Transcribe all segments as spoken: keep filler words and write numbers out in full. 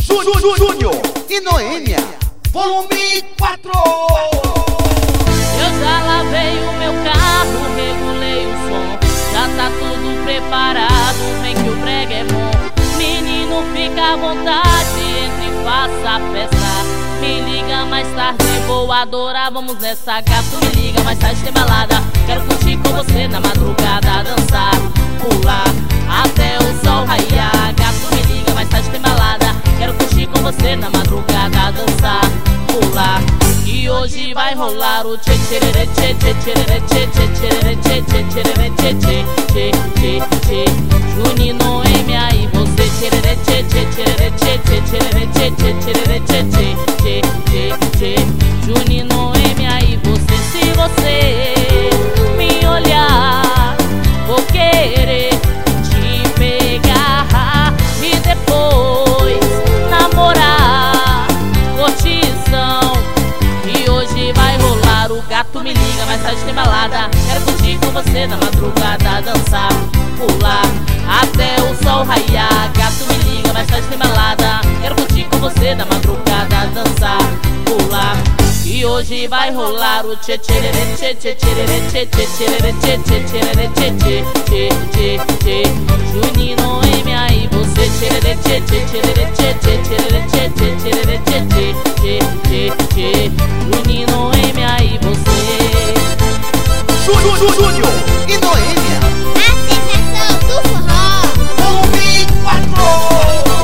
Júnior e Noêmia, volume quatro. Eu já lavei o meu carro, regulei o som, já tá tudo preparado, vem que o brega é bom. Menino, fica à vontade, entre e faça a festa. Me liga mais tarde, vou adorar, vamos nessa. Gato, me liga mais tarde, tem balada. Quero curtir com você na madrugada, dançar, pular até o sol raiar. Gato, me liga mais tarde, tem balada. Quero curtir com você na madrugada, dançar, pular. E hoje vai rolar o tchê tchererê tchê tchê tchererê tchê tchê tchererê tchê tchê tchererê tchê tchê tchê tchê tchê. Juninho, Noêmia e você, tchererê tchê tchê tchererê tchê tchê tchererê tchê tchê tchererê tchê tchê tchê tchê tchê. Juninho, Noêmia e você, se você me olhar, vou querer te pegar e depois namorar, curtição. E hoje vai rolar o gato, me liga mais tarde, tem balada. Quero curtir com você na madrugada, dançar, pular até o sol raiar. Gato, me liga mais tarde, tem balada. Quero curtir com você na madrugada, dançar, pular. E hoje vai rolar o tchê tchererê tchê tchê tchererê tchê tchê tchererê tchê tchê tchererê tchê tchê tchê tchê tchê. Juninho, Noêmia e você, tchererê tchê tchê tchererê tchê tchê tchererê tchê tchê tchererê tchê tchê tchê tchê tchê. Juninho, Noêmia e você. Júnior e Noêmia, A sensação do forró. volume quatro.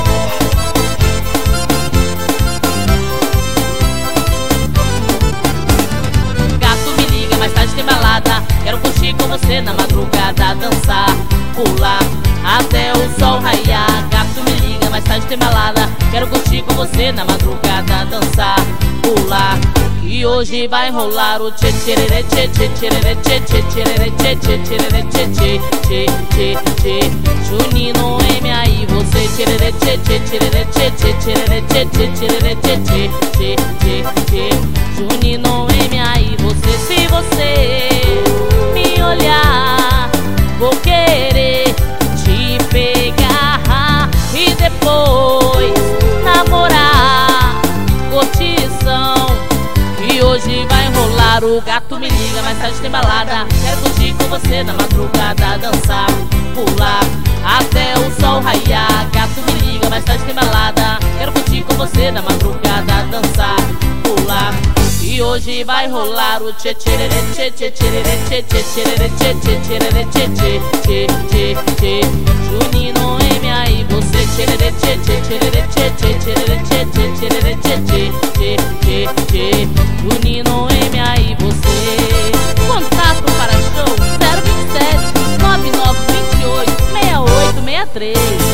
Tem balada, quero curtir com você na madrugada, dançar, pular até o sol raiar. Gato, me liga mais tarde, tem balada. Quero curtir com você na madrugada, dançar, pular. E hoje vai rolar o tchê tchererê tchê tchê tchererê tchê tchê tchererê tchê tchê tchererê tchê tchê tchê tchê tchê. Juninho, Noêmia e você, tchererê tchê tchê tchererê tchê tchê tchererê tchê tchê tchererê tchê tchê tchê tchê tchê. Juninho, Noêmia e você, se você me olhar, vou querer te pegar e depois namorar, curtição. E hoje vai rolar o gato, me liga mais tarde, tem balada. Quero curtir com você na madrugada, dançar, pular até o sol raiar. Gato, me liga mais tarde, tem balada. Quero curtir com você na madrugada, dançar, pular. E hoje vai rolar o tchê tchererê tchê tchê tchererê tchê tchê tchererê tchê tchê tchererê tchê tchê tchê tchê tchê. Juninho, Noêmia e você, tchererê tchê tchê tchererê tchê tchê tchererê tchê tchê tchererê tchê tchê tchê tchê tchê. Juninho, Noêmia e você. Contato para show zero vinte e sete, nove nove dois oito, seis oito seis três.